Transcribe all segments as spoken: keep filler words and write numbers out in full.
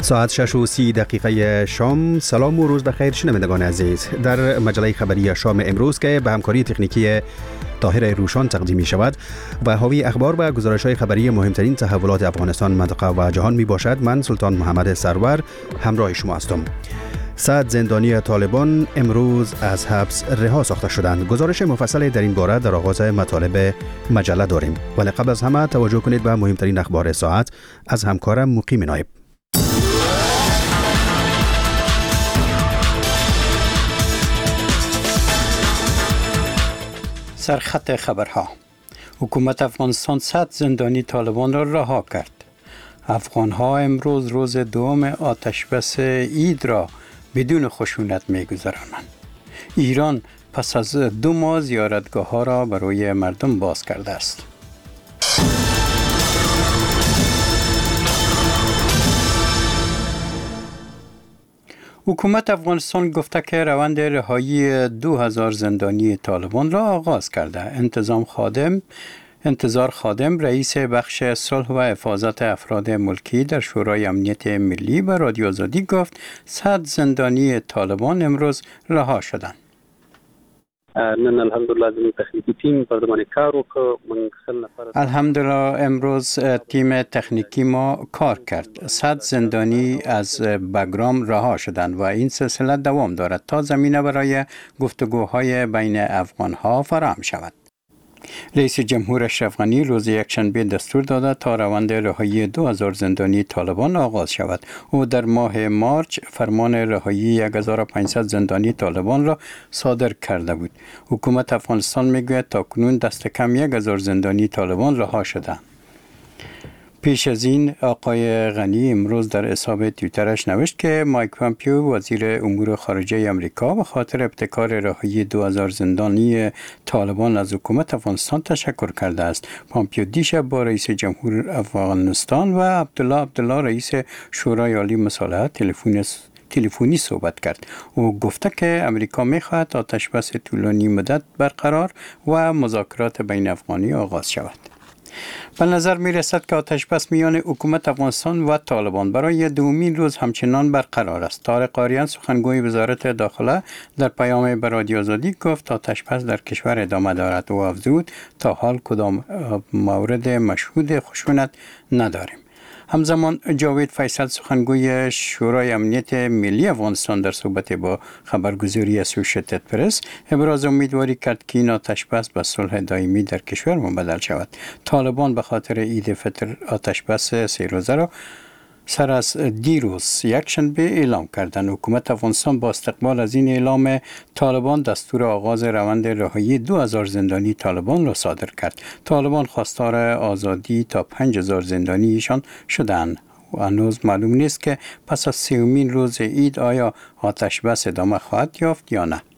ساعت شش و سی دقیقه شام. سلام و روز بخیر شنوندگان عزیز. در مجله خبری شام امروز که به همکاری تکنیکی طاهر روشان تقدیم می شود و حاوی اخبار و گزارش های خبری مهمترین تحولات افغانستان، منطقه و جهان می باشد، من سلطان محمد سرور همراه شما هستم. صد زندانی طالبان امروز از حبس رها ساخته شدند. گزارش مفصل در این باره در آغاز مطالب مجله داریم، ولی قبل از همه توجه کنید به مهمترین اخبار ساعت از همکارم مقیم نایب. سرخط خبرها: حکومت افغانستان صد زندانی طالبان را رها کرد. افغانها امروز روز دوم آتشبس عید را بدون خشونت می‌گذرانند. ایران پس از دو ماه زیارتگاه ها را برای مردم باز کرده است. حکومت افغانستان گفته که روند رهایی دو هزار زندانی طالبان را آغاز کرده. انتظام خادم انتظار خادم رئیس بخش صلح و حفاظت افراد ملکی در شورای امنیت ملی به رادیو آزادی گفت صد زندانی طالبان امروز رها شدند. نن الحمدلله زموږ تخنیکی تیم پر دمانه کار وکړ. من سل نفر الحمدلله امروز تیم تکنیکی ما کار کرد. صد زندانی از بگرام رها شدند و این سلسله دوام دارد تا زمینه برای گفتگوهای بین افغانها فراهم شود. رئیس جمهور اشرف غنی روز یکشنبه دستور داده تا روند رهایی دو هزار زندانی طالبان آغاز شود. او در ماه مارچ فرمان رهایی یک هزار و پانصد زندانی طالبان را صادر کرده بود. حکومت افغانستان میگوید تاکنون دست کم یک هزار زندانی طالبان رها شده. پیش از این آقای غنی امروز در حساب توییترش نوشت که مایک پامپیو وزیر امور خارجه آمریکا به خاطر ابتکار رهایی دو هزار زندانی طالبان از حکومت افغانستان تشکر کرده است. پامپیو دیشب با رئیس جمهور افغانستان و عبدالله عبدالله رئیس شورای عالی مصالحه تلفن تلفنی صحبت کرد. او گفته که امریکا می‌خواهد آتشبس طولانی مدت برقرار و مذاکرات بین افغانی آغاز شود. به نظر می رسد که آتشبس میان حکومت افغانستان و طالبان برای دومین روز همچنان برقرار است. طارق قاریان سخنگوی وزارت داخله در پیام به رادیو آزادی گفت آتشبس در کشور ادامه دارد و افزود تا حال کدام مورد مشهود خشونت نداریم. همزمان جاوید فیصل سخنگوی شورای امنیت ملی افغانستان در صحبت با خبرگزاری اسوشیتد پرس ابراز امیدواری کرد که این آتشبس به صلح دائمی در کشور مبدل شود. طالبان به خاطر عید فطر آتشبس سه روزه را سر از دیروز یکشنبه اعلام کردند. حکومت افغانستان با استقبال از این اعلام طالبان دستور آغاز روند رهایی دو هزار زندانی طالبان را صادر کرد. طالبان خواستار آزادی تا پنج هزار زندانیشان شدند. و هنوز معلوم نیست که پس از سومین روز عید آیا آتش بس ادامه خواهد یافت یا نه.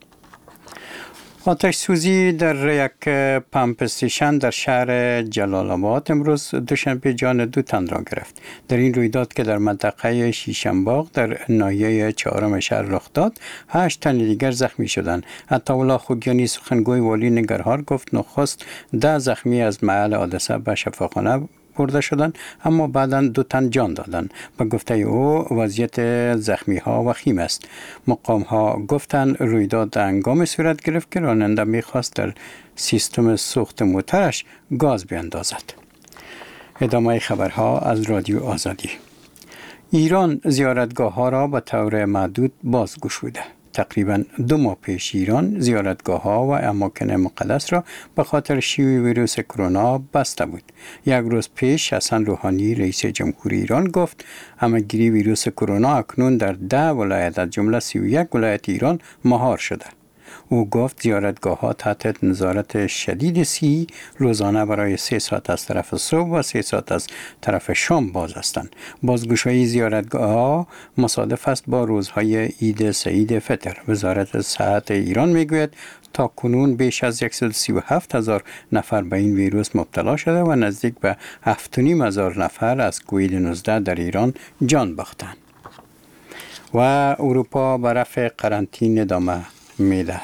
آتش سوزی در یک پمپ استیشن در شهر جلال آباد امروز دوشنبه جان دو تن را گرفت. در این رویداد که در منطقه شیشنباغ در ناحیه چهارم شهر رخ داد، هشت تن دیگر زخمی شدند. عطاالله خوگیانی سخنگوی والی ننگرهار گفت نخست ده زخمی از محل حادثه به شفاخانه برده شدند، اما بعداً دو تن جان دادند. به گفته او وضعیت زخمی ها وخیم است. مقام ها گفتند رویداد هنگام صورت گرفت که راننده میخواست در سیستم سوخت موترش گاز بیندازد. ادامه خبرها از رادیو آزادی. ایران زیارتگاه ها را به طور محدود باز گشوده. تقریباً دو ماه پیش ایران زیارتگاه ها و اماکن مقدس را به خاطر شیوع ویروس کرونا بسته بود. یک روز پیش حسن روحانی رئیس جمهور ایران گفت همه‌گیری ویروس کرونا اکنون در ده ولایت از جمله سی و یک ولایت ایران مهار شده. او گفت زیارتگاه ها تحت نظارت شدید سی روزانه برای سه ساعت از طرف صبح و سه ساعت از طرف شام باز هستند. بازگشایی زیارتگاه ها مصادف است با روزهای عید سعید فطر. وزارت صحت ایران میگوید تا کنون بیش از صد و سی و هفت هزار نفر به این ویروس مبتلا شده و نزدیک به هفت و نیم هزار نفر از کووید نوزده در ایران جان باختند. و اروپا به رفع قرنطینه ادامه می دهد.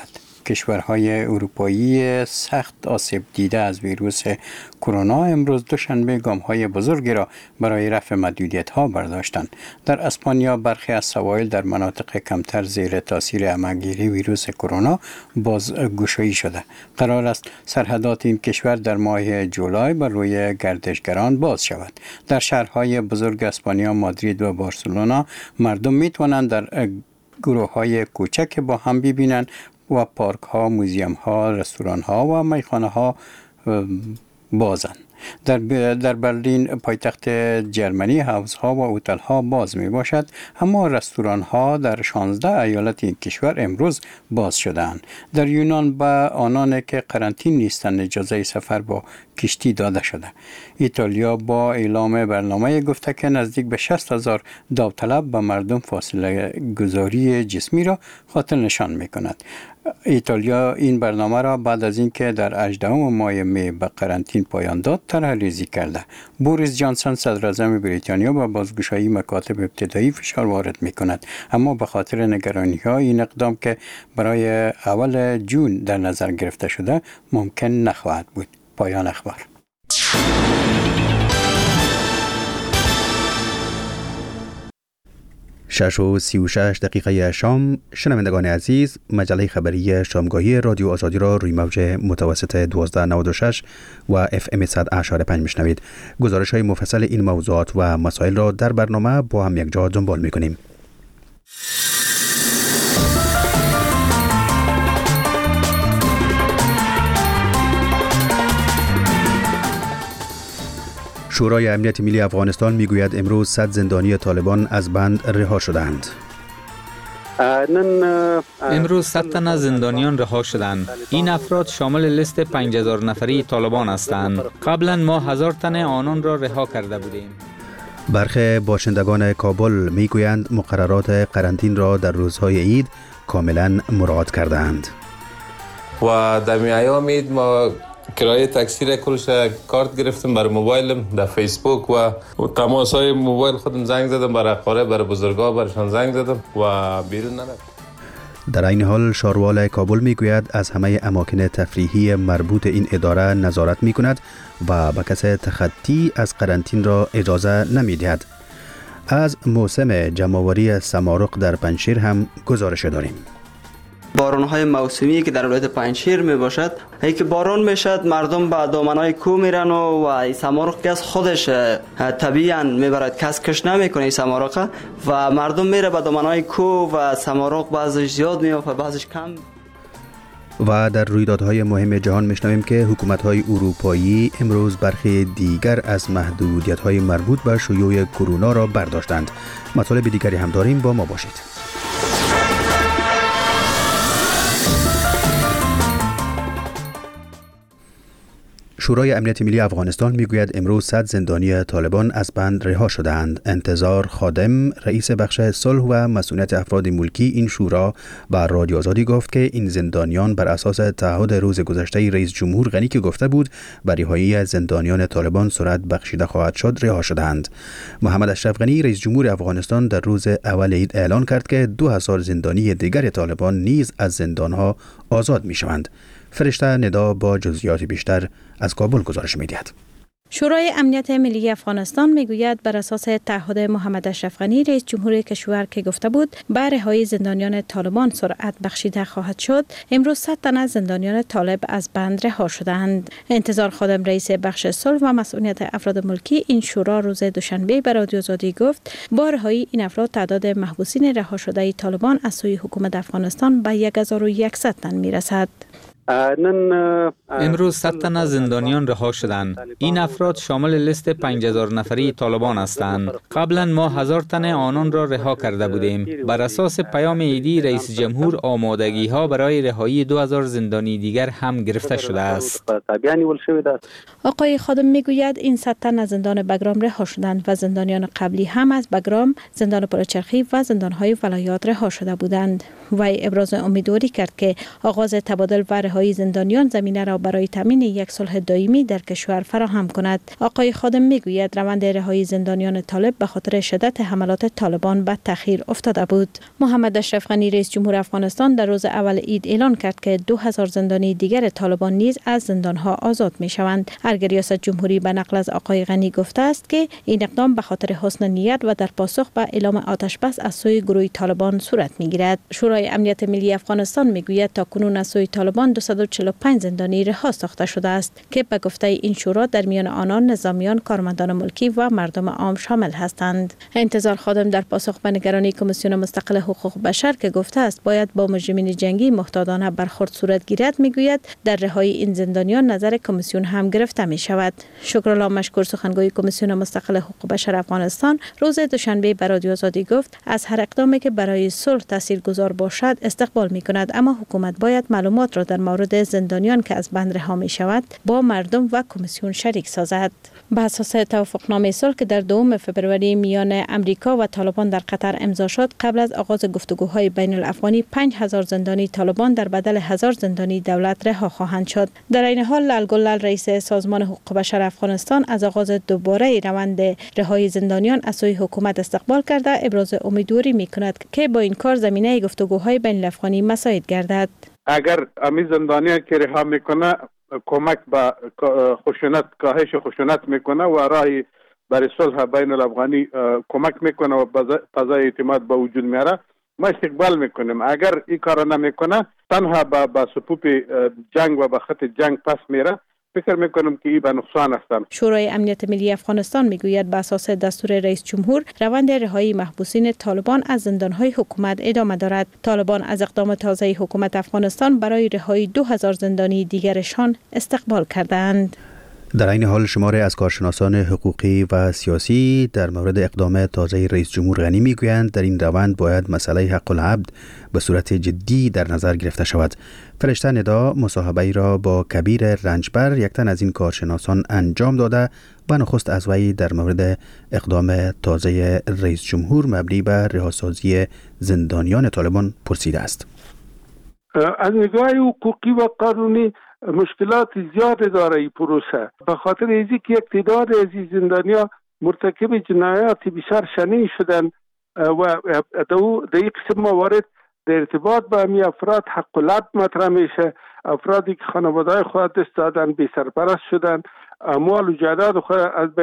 کشورهای اروپایی سخت آسیب دیده از ویروس کرونا امروز دوشنبه گام‌های بزرگی را برای رفع محدودیت‌ها برداشتند. در اسپانیا برخی از سواحل در مناطق کمتر زیر تاثیر عمه‌گیری ویروس کرونا بازگشایی شده. قرار است سرحدات این کشور در ماه جولای بر روی گردشگران باز شود. در شهرهای بزرگ اسپانیا، مادرید و بارسلونا مردم می‌توانند در گروه‌های کوچک با هم ببینند و پارک‌ها، موزیم‌ها، رستوران‌ها و میخانه‌ها بازند. در در برلین پایتخت جرمنی حوض‌ها و هتل‌ها باز می باشد، اما رستوران‌ها در شانزده ایالت این کشور امروز باز شده‌اند. در یونان به آنان که قرنطین نیستند اجازه سفر با کشتی داده شده. ایتالیا با اعلام برنامه گفته که نزدیک به شصت هزار داوطلب به مردم فاصله گذاری جسمی را خاطر نشان می کند. ایتالیا این برنامه را بعد از اینکه در هجدهم ماه می به قرنطین پایان داد طرح ریزی کرده. بوریس جانسون صدر اعظم بریتانیا با بازگشایی مکاتب ابتدایی فشار وارد می کند، اما به خاطر نگرانی ها این اقدام که برای اول جون در نظر گرفته شده ممکن نخواهد بود. پایان اخبار. شش و سی و شش دقیقه شام. شنوندگان عزیز، مجله خبری شامگاهی رادیو آزادی را روی موج متوسط دوازده نود و شش و اف ام صد و اشاره پنج میشنوید. گزارش های مفصل این موضوعات و مسائل را در برنامه با هم یک جا دنبال میکنیم. شورای امنیت ملی افغانستان میگوید امروز صد زندانی طالبان از بند رها شدند. امروز صد تن از زندانیان رها شدند. این افراد شامل لیست پنج هزار نفری طالبان هستند. قبلا ما هزار تن آنان را رها کرده بودیم. برخی باشندگان کابل میگویند مقررات قرنطین را در روزهای عید کاملا مراعات کردند. و در ایام عید ما کرایه تاکسی را کلش کارت گرفتم برای موبایلم، در فیسبوک و تماس های موبایل خودم زنگ زدم، برای اقارب، برای بزرگا برشان زنگ زدم و بیرون نرفتم. در این حال شاروال کابل میگوید از همه اماکن تفریحی مربوط این اداره نظارت میکند و به کس تخطی از قرنطین را اجازه نمیدهد. از موسم جمع‌آوری سمارق در پنجشیر هم گزارش داریم. باران‌های موسمی که در ولایت پنجشیر می باشد، ای که باران میشد مردم به دامن‌های کوه میرن و و سمارق که از خودش طبیعاً میبرد، کس کش نمیکنه این سمارق و مردم میره به دامن‌های کوه و سمارق بعضش زیاد میافته بعضش کم. و در رویدادهای مهم جهان میشنویم که حکومت‌های اروپایی امروز برخی دیگر از محدودیت‌های مربوط به شیوع کرونا را برداشتند. مطالب دیگری هم داریم، با ما باشید. شورای امنیت ملی افغانستان میگوید امروز صد زندانی طالبان از بند رها شدند. انتظار خادم، رئیس بخش صلح و مسئولیت افراد ملکی این شورا بر رادیو آزادی گفت که این زندانیان بر اساس تعهد روز گذشته رئیس جمهور غنی که گفته بود بر رهایی زندانیان طالبان صورت بخشیده خواهد شد رها شدند. محمد اشرف غنی رئیس جمهور افغانستان در روز اول عید اعلان کرد که دو هزار زندانی دیگر طالبان نیز از زندانها آزاد میشوند. فرشته ندا با جزئیات بیشتر از کابل گزارش می‌دهد. شورای امنیت ملی افغانستان میگوید بر اساس تعهد محمد اشرف غنی رئیس جمهور کشور که گفته بود بر رهایی زندانیان طالبان سرعت بخشیده خواهد شد، امروز صد تن از زندانیان طالب از بند رها شدند. انتظار خادم رئیس بخش صلح و مسئولیت افراد ملکی این شورا روز دوشنبه به رادیو آزادی گفت با رهایی این افراد تعداد محبوسین رها شده طالبان از سوی حکومت افغانستان به هزار و صد تن میرسد. امروز صد تن از زندانیان رها شدند. این افراد شامل لیست پنج هزار نفری طالبان هستند. قبلا ما هزار تن آنان را رها کرده بودیم. بر اساس پیام عیدی رئیس جمهور آمادگی ها برای رهایی دو هزار زندانی دیگر هم گرفته شده است. آقای خادم میگوید این صد تن از زندان بگرام رها شدند و زندانیان قبلی هم از بگرام، زندان پلچرخی و زندانهای ولایات رها شده بودند. وی ابراز امیدواری کرد که آغاز تبادل و رهایی زندانیان زمینه را برای تامین یک صلح دائمی در کشور فراهم کند. آقای خادم میگوید روند رهایی زندانیان طالب به خاطر شدت حملات طالبان به تأخیر افتاده بود. محمد اشرف غنی رئیس جمهور افغانستان در روز اول عید اعلان کرد که دو هزار زندانی دیگر طالبان نیز از زندانها آزاد می شوند. ارگ ریاست جمهوری به نقل از آقای غنی گفته است که این اقدام به خاطر حسن نیت و در پاسخ به اعلام آتش بس از سوی گروه طالبان صورت می گیرد. شورای امنیت ملی افغانستان می گوید تا کنون از سوی طالبان دویست و چهل و پنج زندانی رها ساخته شده است که به گفته این شورا در میان آنان نظامیان، کارمندان ملکی و مردم عام شامل هستند. انتظار خادم در پاسخ به نگرانی کمیسیون مستقل حقوق بشر که گفته است باید با مجرمین جنگی محتاطانه برخورد صورت گیرد میگوید در رهایی این زندانیان نظر کمیسیون هم گرفته می شود. شکرالله مشکور سخنگوی کمیسیون مستقل حقوق بشر افغانستان روز دوشنبه به رادیو آزادی گفت از هر اقدامی که برای صلح تاثیرگذار باشد استقبال می کند، اما حکومت باید معلومات را در مورد زندانیان که از بند رها می شود با مردم و کمیسیون شریک سازد. به اساس توافقنامه صلح که در دوم فوریه میان امریکا و طالبان در قطر امضا شد، قبل از آغاز گفتگوهای بین الافغانی پنج هزار زندانی طالبان در بدل هزار زندانی دولت رها خواهند شد. در این حال لال گلال رئیس سازمان حقوق بشر افغانستان از آغاز دوباره روند رهایی زندانیان از سوی حکومت استقبال کرده ابراز امیدواری می‌کند که با این کار زمینه گفتگوهای بین الافغانی مساعد گردد. اگر امی زندانیان که رها میکنه کمک به خشونت کاهش خشونت میکنه و راهی برای صلح بین الافغانی کمک میکنه و فضای اعتماد به وجود میاره، ما استقبال میکنیم. اگر این کار نمیکنه تنها با با صفوف جنگ و به خط جنگ پس میره، فکر میکنم که این به نقصان هستند. شورای امنیت ملی افغانستان میگوید بر اساس دستور رئیس جمهور روند رهایی محبوسین طالبان از زندانهای حکومت ادامه دارد. طالبان از اقدام تازه حکومت افغانستان برای رهایی دو هزار زندانی دیگرشان استقبال کردند. در این حال شماری از کارشناسان حقوقی و سیاسی در مورد اقدام تازه رئیس جمهور غنی میگویند در این روند باید مسئله حق العبد به صورت جدی در نظر گرفته شود. فرشته ندا مصاحبه‌ای را با کبیر رنجبر یک تن از این کارشناسان انجام داده و نخست از وی در مورد اقدام تازه رئیس جمهور مبنی بر رهاسازی زندانیان طالبان پرسیده است. از نگاه حقوقی و قانونی مشکلات زیاد داره این پروسه، به خاطر اینکه یک تعداد از این زندانیان مرتکب جنایات بسیار شنیع شدن و در این قسم موارد در ارتباط با همی افراد حق العبد مطرح میشه. افرادی که خانواده‌های خود دست دادن، بی سرپرست شدن، اموال و جایداد خود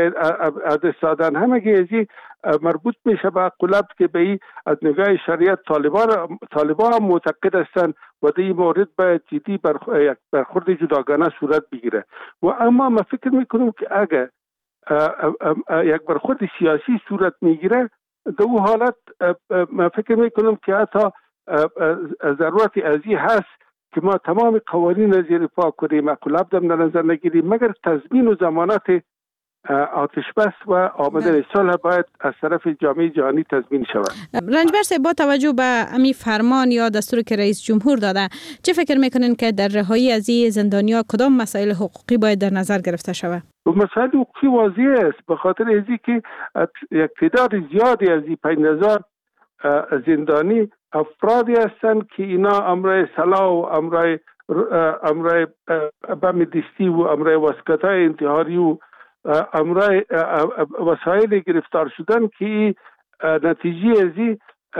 از دست دادن، همگی ازی مربوط میشه به حق العبد که به این از نگاه شریعت طالبان طالبان معتقد هستند و در این مورد باید جدی برخورد جداگانه صورت بگیره. و اما ما فکر میکنم که اگر یک برخورد سیاسی صورت میگیره، در اون حالت ما فکر میکنم که حتی ضرورت ازی هست که ما تمام قوانین از زیر پا کنیم، حق العبد در نظر نگیریم، مگر تضمین و ضمانت آتش بس و آمدن صلح باید از طرف جامعه جهانی تضمین شود. رنجبر صاحب، با توجه به امی فرمان یا دستوری که رئیس جمهور داده، چه فکر میکنین که در رهایی از این زندانیا کدام مسائل حقوقی باید در نظر گرفته شود؟ مسائل حقوقی واضح است، به خاطر اینکه که یک تعداد زیادی از این پنج هزار زندانی افرادی هستند که اینا امرای سلاح و امرای امرای بم دستی و امرای واسکتای انتحاری و امرای وسایل گرفتار شدن که نتیجه ازی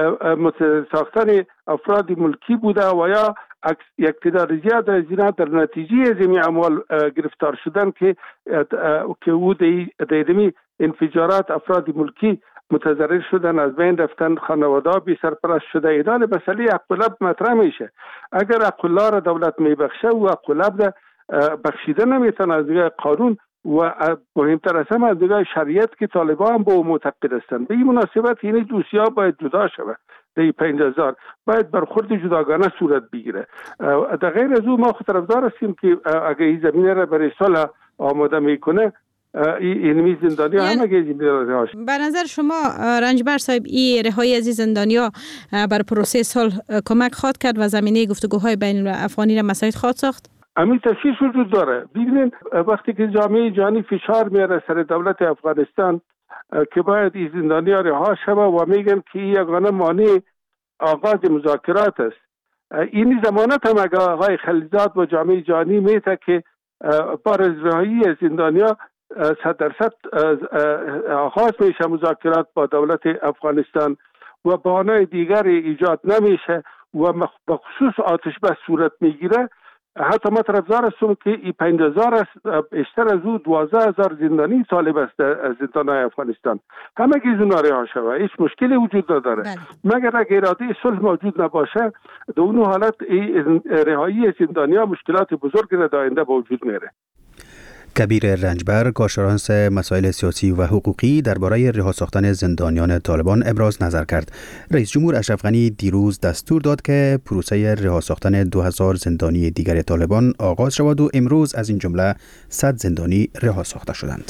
ساختن افراد ملکی بوده و یا یک تعداد زیاد از اینا در نتیجه از این اموال گرفتار شدن که که او دیدمی انفجارات افراد ملکی متضرر شدن، از بین رفتن، خانواده بی سرپرست شده. ایدان مسئله حق العبد مطرح میشه. اگر حق الله را دولت میبخشه و حق العبد بخشیده نمیتونه از دیگه قانون و مهمتر از همه از دیگه شریعت که طالبان با معتقد هستند. به این مناسبت این دوسیا باید جدا شود. در پنج هزار باید برخورد جداگانه صورت بگیره. در غیر از او ما خود طرفدار هستیم که اگر این زمینه را برای صلح آماده میکنه، این زندانی یعنی همه گیزی بیرون. به نظر شما رنجبر صاحب این رهایی از این زندانیا بر پروسه صلح کمک خواهد کرد و زمینه گفتگوهای بین الافغانی را مساعد خواهد ساخت؟ همین تشخیص وجود داره. ببینید وقتی که جامعه جهانی فشار میاره سر دولت افغانستان که باید این زندانیا رها شود و میگن که این یگانه مانع آغاز مذاکرات است، این زمانت هم اگر آقای خلیزاد و جامعه جهانی میته که بار از رهایی زندانیا صد درصد آغاز میشه مذاکرات با دولت افغانستان و بهانه دیگر ایجاد نمیشه و بخصوص آتش بس صورت میگیره، حتی ما طرفدار هستم که این پنج هزار است، بیشتر از او دوازده هزار زندانی طالب است از زندانهای افغانستان، همه گیز اونا رها شود، هیچ مشکلی وجود نداره. بله. مگر اگر اراده صلح موجود نباشه در اون حالت رهایی زندانی ها مشکلات بزرگی را در آینده به وجود میاره. کبیر رنجبر، کارشناس مسائل سیاسی و حقوقی، درباره رها ساختن زندانیان طالبان ابراز نظر کرد. رئیس جمهور اشرف غنی دیروز دستور داد که پروسه رها ساختن دو هزار زندانی دیگر طالبان آغاز شود و امروز از این جمله صد زندانی رها ساخته شدند.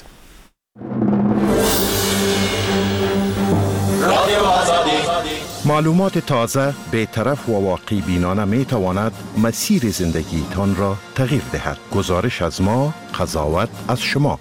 معلومات تازه، بی‌طرف و واقعی بینانه می تواند مسیر زندگیتان را تغییر دهد. گزارش از ما، قضاوت از شما.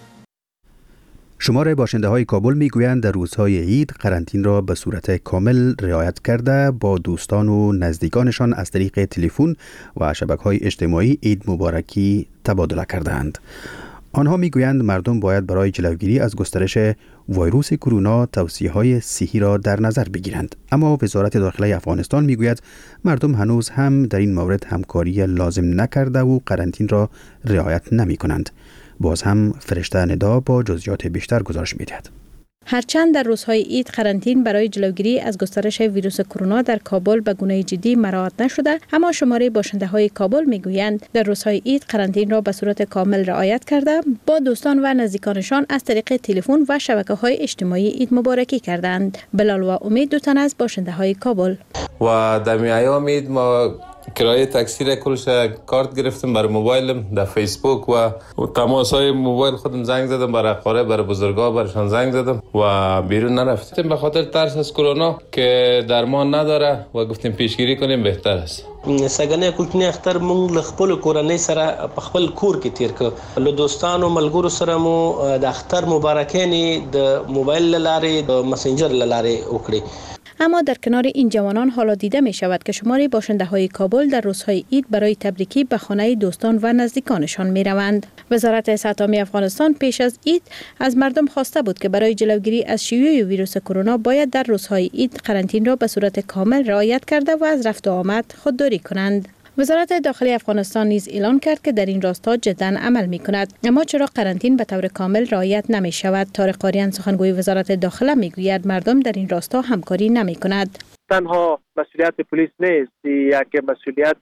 شمار باشنده های کابل می گویند در روزهای عید قرنطین را به صورت کامل رعایت کرده با دوستان و نزدیکانشان از طریق تلفن و شبکه‌های اجتماعی عید مبارکی تبادله کردند. آنها میگویند مردم باید برای جلوگیری از گسترش ویروس کرونا توصیه‌های صحی را در نظر بگیرند، اما وزارت داخله افغانستان میگوید مردم هنوز هم در این مورد همکاری لازم نکرده و قرنطین را رعایت نمی‌کنند. باز هم فرشته ندا با جزئیات بیشتر گزارش می‌دهد. هرچند در روزهای عید قرنطین برای جلوگیری از گسترش ویروس کرونا در کابل به گونه جدی مراعات نشده، اما شماره باشنده های کابل میگویند در روزهای عید قرنطین را به صورت کامل رعایت کرده با دوستان و نزدیکانشان از طریق تلفن و شبکه‌های اجتماعی عید مبارکی کردند. بلال و امید دو تن از باشنده های کابل. و در ایام عید ما کرایه تاکسی را کلش کارت گرفتم برای موبایلم، در فیسبوک و تماس های موبایل خودم زنگ زدم، برای اقارب، برای بزرگا برشان زنگ زدم و بیرون نرفتیم به خاطر ترس از کرونا که درمان نداره و گفتیم پیشگیری کنیم بهتر است. سګنه کوچنی اختر مونږ خپل کورنۍ سره په خپل کور کې تیر ک له دوستانو ملګرو سره مو د اختر مبارکانه د موبایل لاره د مسنجر لاره وکړي. اما در کنار این جوانان حالا دیده می شود که شمار باشنده های کابل در روزهای عید برای تبریکی به خانه دوستان و نزدیکانشان می روند. وزارت صحت عامه افغانستان پیش از عید از مردم خواسته بود که برای جلوگیری از شیوع ویروس کرونا باید در روزهای عید قرنطین را به صورت کامل رعایت کرده و از رفت و آمد خودداری کنند. وزارت داخلی افغانستان نیز اعلان کرد که در این راستا جداً عمل می کند. اما چرا قرنطین به طور کامل رعایت نمی شود؟ طارق قاریان سخنگوی وزارت داخله می گوید مردم در این راستا همکاری نمی کند. تنها مسئولیت پلیس نیست، یک مسئولیت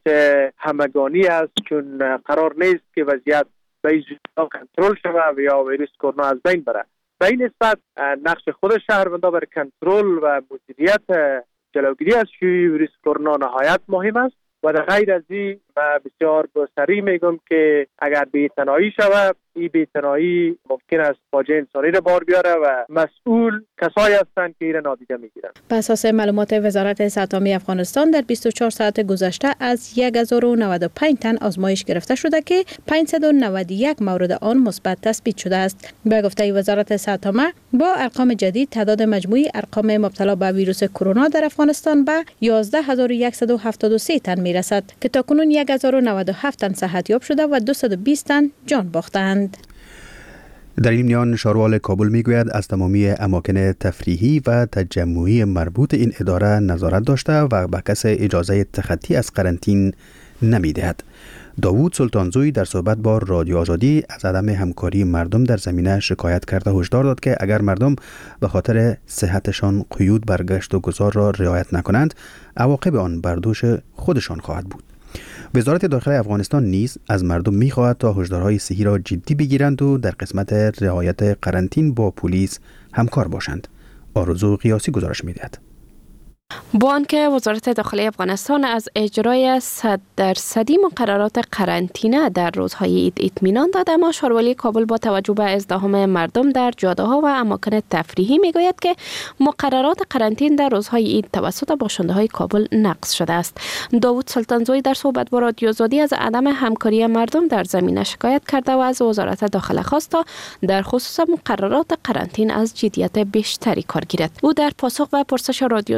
همگانی است، چون قرار نیست که وضعیت به این زودی کنترل شود و یا ویروس کرونا از بین بره. به این نسبت نقش خود شهروندان برای کنترل و مدیریت جلوگیری از شیوع ویروس کرونا نهایت مهم است. و در غیر از این بسیار بسری میگم که اگر بی‌اعتنایی شود، این بی‌اعتنایی ممکن است فاجعه انسانی را بار بیاره و مسئول کسایی هستند که این نادیده میگیرند. بر اساس معلومات وزارت صحت عامه افغانستان در بیست و چهار ساعت گذشته از هزار و نود و پنج تن آزمایش گرفته شده که پانصد و نود و یک مورد آن مثبت تثبیت شده است. به گفته وزارت صحت عامه با ارقام جدید تعداد مجموعی ارقام مبتلا به ویروس کرونا در افغانستان به یازده هزار و صد و هفتاد و سه تن میرسد که تاکنون هزار و نود و هفت تن صحتیاب شده و دویست و بیست تن جان باختند. در این میان شاروال کابل میگوید از تمامی اماکن تفریحی و تجمعی مربوط این اداره نظارت داشته و به کس اجازه تخطی از قرنطین نمیدهد. داوود سلطانزوی در صحبت با رادیو آزادی از عدم همکاری مردم در زمینه شکایت کرده هشدار داد که اگر مردم به خاطر صحتشان قیود بر گشت و گذار را رعایت نکنند، عواقب آن بر دوش خودشان خواهد بود. وزارت داخلی افغانستان نیز از مردم می‌خواهد تا هشدارهای صحی را جدی بگیرند و در قسمت رعایت قرنطین با پلیس همکار باشند. آرزو قیاسی گزارش می‌دهد. با آنکه وزارت داخلی افغانستان از اجرای صد درصدی مقررات قرنطینه در روزهای عید اطمینان داد، اما شاروالی کابل با توجه به ازدحام مردم در جاده‌ها و اماکن تفریحی میگوید که مقررات قرنطین در روزهای عید توسط باشنده‌های کابل نقض شده است. داوود سلطانزوی در صحبت با رادیو آزادی از عدم همکاری مردم در زمینه شکایت کرده و از وزارت داخله خواست تا در خصوص مقررات قرنطین از جدیت بیشتری کار گیرد. او در پاسخ به پرسش رادیو آزادی در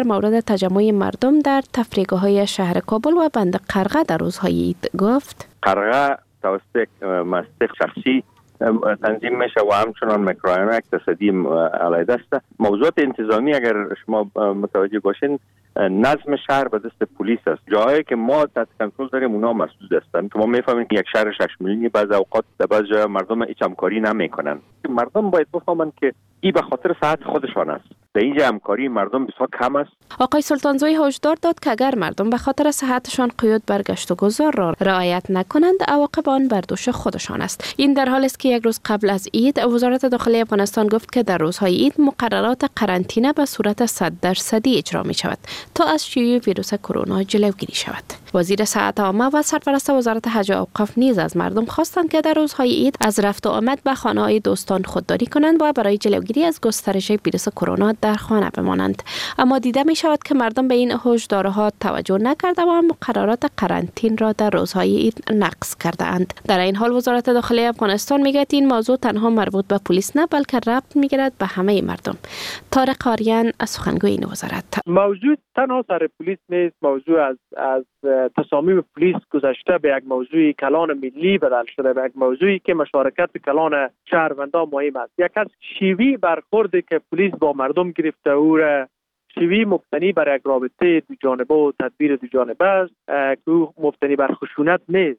در مورد تجمع مردم در تفریحگاه‌های شهر کابل و بند قرغه در روزهای عید گفت. قرغه توسط مصدق شخصی تنظیم میشه و همچنان مکرویان اقتصادی علیه است. موضوعات انتظامی اگر شما متوجه باشین نظم شهر به دست پلیس است. جاهایی که ما تحت کنترل داریم اونا مسدود هستند که ما میفهمیم که یک شهر شش میلیونی بعض اوقات در بعض جای مردم هیچ همکاری نمیکنن. مردم باید بفهمند که این به خاطر صحت خودشان است. در اینجا همکاری مردم بسیار کم است. آقای سلطانزوی هشدار داد که اگر مردم به خاطر صحتشان قیود برگشت و گذار را رعایت نکنند عواقب آن بر دوش خودشان است. این در حالی است که یک روز قبل از عید وزارت داخلی افغانستان گفت که در روزهای عید مقررات قرنطینه به صورت صد درصدی اجرا می شود تا از شیوع ویروس کرونا جلوگیری شود. وزیر صحت عامه و سرپرست وزارت حج و اوقاف نیز از مردم خواستند که در روزهای عید از رفت و آمد به خانه‌های دوستان خودداری کنند و برای جلوگیری از گسترش ویروس کرونا در خانه بمانند. اما دیده می شود که مردم به این هشدارها توجه نکرده و مقررات قرنطینه را در روزهای عید نقض کرده اند. در این حال وزارت داخلی افغانستان میگوید این موضوع تنها مربوط به پلیس نه بلکه ربط میگیرد به همه مردم. طارق آریان از سخنگوی این وزارت: موضوع تنها سر پلیس نیست، موضوع از از تصامیم پلیس گذشته به یک موضوع کلان ملی بدل شده، به یک موضوعی که مشارکت کلان شهروندان مهم است. یک از شیوی برخوردی که پلیس با مردم گرفته او را شیوی مبتنی بر یک رابطه دو جانبه و تدبیر دو جانبه است که او مبتنی بر خشونت نیست.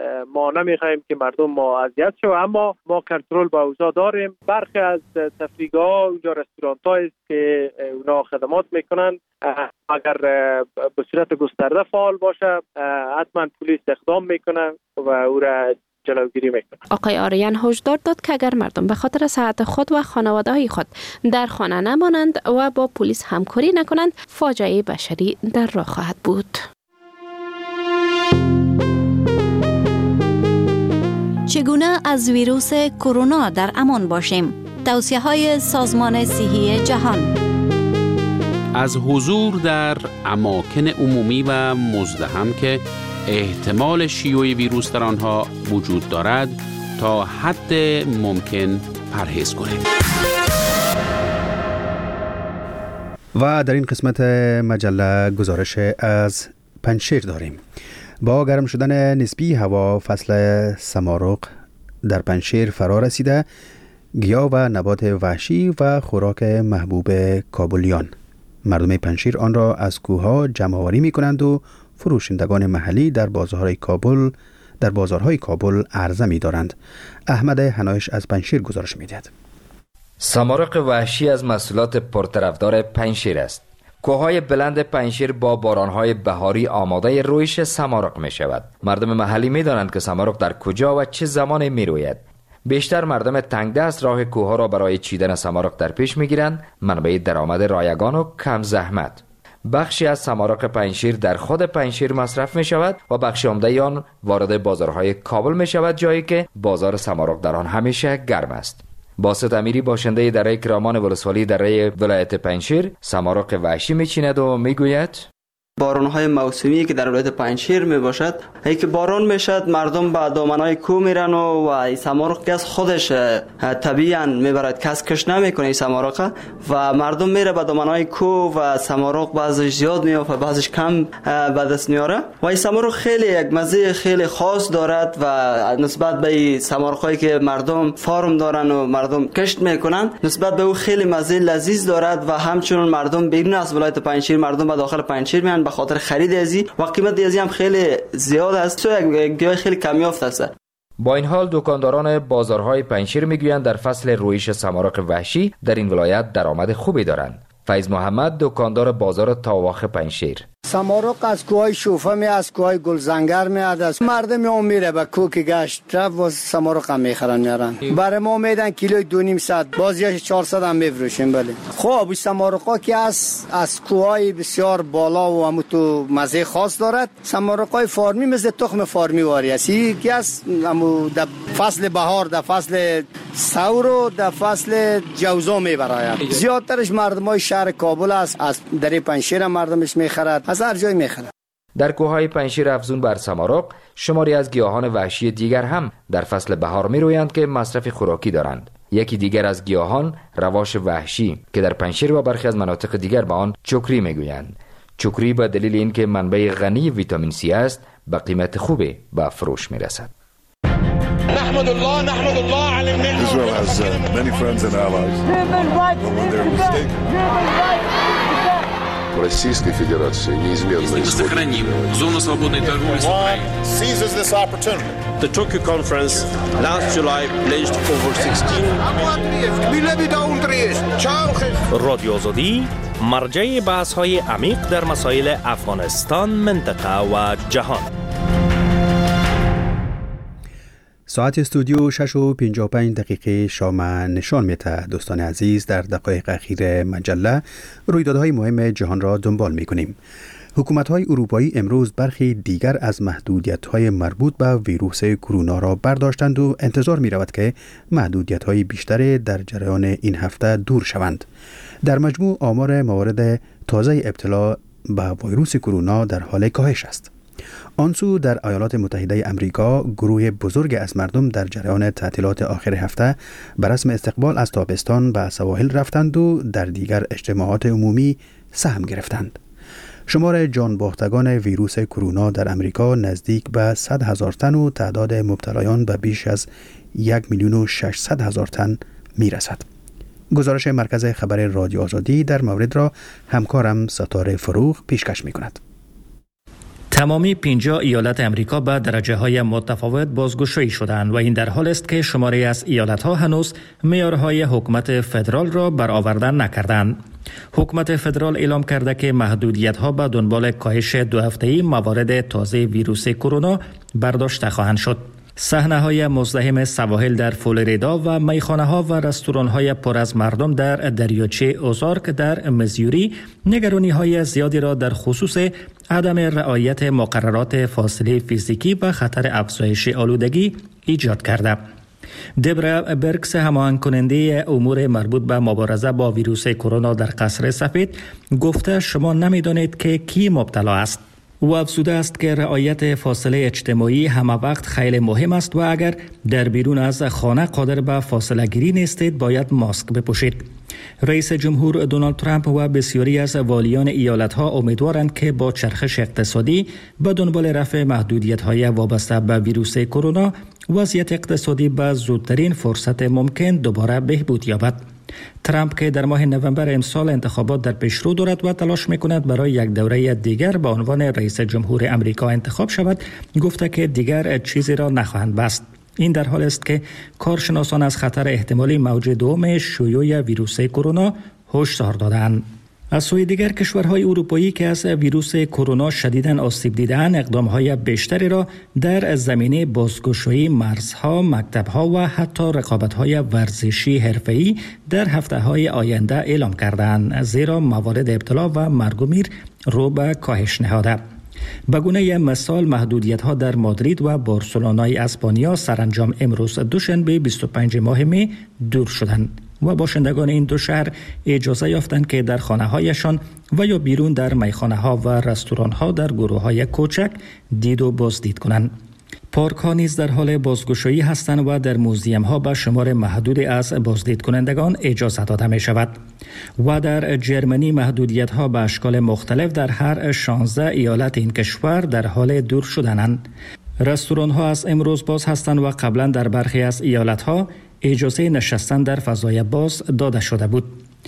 ما نمیخوایم که مردم ما اذیت شوند، اما ما کنترل با اوضاع داریم. برخی از تفریحگاه‌ها اونجا رستوران‌هایی است که اونا خدمات میکنن، اگر به صورت گسترده فعال باشه حتما پلیس اقدام میکنه و او را جلوگیری میکنه. آقای آریان هشدار داد که اگر مردم به خاطر صحت خود و خانواده‌های خود در خانه نمانند و با پلیس همکاری نکنند فاجعه بشری در راه خواهد بود. چگونه از ویروس کرونا در امان باشیم؟ توصیه‌های سازمان صحی جهان. از حضور در اماکن عمومی و مزدحم که احتمال شیوع ویروس در آنها وجود دارد تا حد ممکن پرهیز کنید. و در این قسمت مجله گزارش از پنجشیر داریم. با گرم شدن نسبی هوا فصل سمارق در پنجشیر فرا رسیده، گیاه و نبات وحشی و خوراک محبوب کابلیان. مردم پنجشیر آن را از کوه‌ها جمع‌آوری می‌کنند و فروشندگان محلی در بازارهای کابل در بازارهای کابل عرضه می‌دارند. احمد حنایش از پنجشیر گزارش می‌دهد. سمارق وحشی از محصولات پرطرفدار پنجشیر است. کوههای بلند پنجشیر با بارانهای بهاری آماده رویش سمارق می شود. مردم محلی می دانند که سمارق در کجا و چه زمانی می روید. بیشتر مردم تنگ دست راه کوه را برای چیدن سمارق در پیش می گیرند، منبع درآمد رایگان و کم زحمت. بخشی از سمارق پنجشیر در خود پنجشیر مصرف می شود و بخش عمده آن وارد بازارهای کابل می شود، جایی که بازار سمارق در آن همیشه گرم است. باسط امیری باشنده دره کرامان ولسوالی دره ولایت پنجشیر سمارق وحشی میچیند و میگوید: باران‌های موسمی که در ولایت پنجشیر می باشد، ای که باران میشد مردم به دامنهای کوه میرن و این سمارق که از خودش طبیعاً میبرد، کس کش نمیکنه این سمارق و مردم میره به دامنهای کوه و سمارق بعضش زیاد میافته بعضش کم به دست میاره و این سمارق خیلی یک مزه خیلی خاص دارد و نسبت به سمارقایی که مردم فارم دارن و مردم کشت میکنن نسبت به او خیلی مزه لذیذ دارد و همچنین مردم بیرون از ولایت پنجشیر مردم به داخل پنجشیر میان به خاطر خرید ازی و قیمت ازی هم خیلی زیاد است و یک گیاه خیلی کم یافت است. با این حال دکانداران بازارهای پنجشیر میگویند در فصل رویش سمارق وحشی در این ولایت درآمد خوبی دارند. فیض محمد دکاندار بازار تاواخ پنجشیر: سمارق از کوهای شوفه می از کوهای گلزنگر میاد، از مردم هم میره به کوه که گشت رفت و سمارق هم میخرن میارن. برای ما میدن کیلوی دو نیم صد، بازیش چهارصد هم میفروشیم. بله خب سمارقا که از از کوهای بسیار بالا و همو تو مزه خاص دارد. سمارقای فارمی مثل تخم فارمی واری است. یکی از همو در فصل بهار، در فصل ثور و در فصل جوزا میبراید. زیادترش مردمای شهر کابل است، از در پنجشیر مردمش میخرد، از هر جای میخرد. در کوههای پنجشیر افزون بر سمارق شماری از گیاهان وحشی دیگر هم در فصل بهار میرویند که مصرف خوراکی دارند. یکی دیگر از گیاهان رواش وحشی که در پنجشیر و برخی از مناطق دیگر به آن چکری میگویند. چکری به دلیل اینکه منبع غنی ویتامین سی است به قیمت خوبی به فروش میرسد. نحمد الله نحمد الله علی النعمة. Israel has uh, many friends and allies. Российской Федерации неизменно исходит. Зону свободной торговли с Украиной. Seizes this opportunity. The Tokyo conference last July pledged over sixteen. رادیو آزادی مرجع بحث‌های عمیق در مسائل افغانستان، منطقه و جهان. ساعت استودیو شش و پنجاه و پنج دقیقه شام نشان می‌دهد. دوستان عزیز، در دقایق اخیر مجله رویدادهای مهم جهان را دنبال می‌کنیم. حکومت‌های اروپایی امروز برخی دیگر از محدودیت‌های مربوط به ویروس کرونا را برداشتند و انتظار می‌رود که محدودیت‌های بیشتری در جریان این هفته دور شوند. در مجموع آمار موارد تازه ابتلا به ویروس کرونا در حال کاهش است. آنسو در ایالات متحده امریکا گروه بزرگ از مردم در جریان تعطیلات آخر هفته به رسم استقبال از تابستان به سواحل رفتند و در دیگر اجتماعات عمومی سهم گرفتند. شمار جان باختگان ویروس کرونا در امریکا نزدیک به صد هزار تن و تعداد مبتلایان به بیش از یک میلیون و ششصد هزار تن می رسد. گزارش مرکز خبر رادیو آزادی در مورد را همکارم ستاره فروغ پیشکش می کند. تمامی پنجاه ایالت امریکا به درجه های متفاوت بازگشایی شدند و این در حال است که شماری از ایالت ها هنوز معیارهای حکومت فدرال را برآورده نکردند. حکومت فدرال اعلام کرده که محدودیت ها به دنبال کاهش دو هفته‌ای موارد تازه ویروس کرونا برداشته خواهند شد. صحنه‌های مزدحم سواحل در فلوریدا و میخانه‌ها و رستوران‌های پر از مردم در دریاچه اوزارک در میزوری نگرانی‌های زیادی را در خصوص عدم رعایت مقررات فاصله فیزیکی و خطر افزایش آلودگی ایجاد کرده. دبرا برکس هماهنگ کننده امور مربوط به مبارزه با ویروس کرونا در قصر سفید گفته شما نمی‌دانید که کی مبتلا است. او افزوده است که رعایت فاصله اجتماعی همه وقت خیلی مهم است و اگر در بیرون از خانه قادر به فاصله گیری نیستید باید ماسک بپوشید. رئیس جمهور دونالد ترامپ و بسیاری از والیان ایالت‌ها امیدوارند که با چرخش اقتصادی به دنبال رفع محدودیت‌های وابسته به ویروس کرونا وضعیت اقتصادی به زودترین فرصت ممکن دوباره بهبود یابد. ترامپ که در ماه نوامبر امسال انتخابات در پیشرو دارد و تلاش می‌کند برای یک دوره دیگر به عنوان رئیس جمهور امریکا انتخاب شود، گفته که دیگر چیزی را نخواهند بست. این در حال است که کارشناسان از خطر احتمالی موج دوم شیوع ویروس کرونا هشدار دادند. از سوی دیگر کشورهای اروپایی که از ویروس کرونا شدیداً آسیب دیده‌اند اقدام‌های بیشتری را در زمینه بازگشایی مرزها، مکتب‌ها و حتی رقابت‌های ورزشی حرفه‌ای در هفته‌های آینده اعلام کردند، زیرا موارد ابتلا و مرگ و میر رو به کاهش نهاده. به گونه مثال محدودیت‌ها در مادرید و بارسلونای اسپانیا سرانجام امروز دوشنبه بیست و پنجم ماه می دور شدند و باشندگان این دو شهر اجازه یافتند که در خانه‌هایشان و یا بیرون در میخانه‌ها و رستوران‌ها در گروه‌های کوچک دید و بازدید کنند. پارک‌ها نیز در حال بازگشایی هستند و در موزیم‌ها به شمار محدودی از بازدید کنندگان اجازه داده می شود. و در جرمنی محدودیت‌ها به اشکال مختلف در هر شانزده ایالت این کشور در حال دور شدنند. رستوران‌ها از امروز باز هستند و قبلا در برخی از ایالت‌ها اجازه نشستن در فضای باز داده شده بود.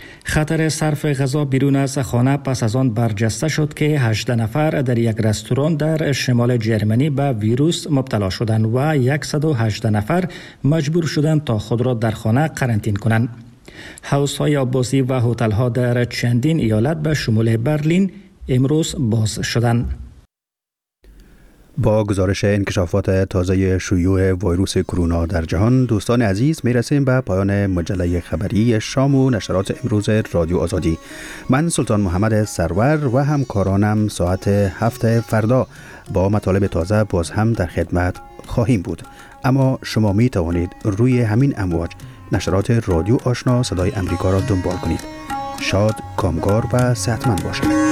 خطر صرف غذا بیرون از خانه پس از آن برجسته شد که هجده نفر در یک رستوران در شمال جرمنی به ویروس مبتلا شدند و صد و هجده نفر مجبور شدند تا خود را در خانه قرنطینه کنند. حوض‌های آببازی و هتل‌ها در چندین ایالت به شمول برلین امروز باز شدند. با گزارش انکشافات تازه شیوع ویروس کرونا در جهان، دوستان عزیز میرسیم به پایان مجله خبری شام و نشرات امروز رادیو آزادی. من سلطان محمد سرور و همکارانم ساعت هفت فردا با مطالب تازه باز هم در خدمت خواهیم بود. اما شما می توانید روی همین امواج نشرات رادیو آشنا صدای امریکا را دنبال کنید. شاد، کامگار و صحتمند باشید.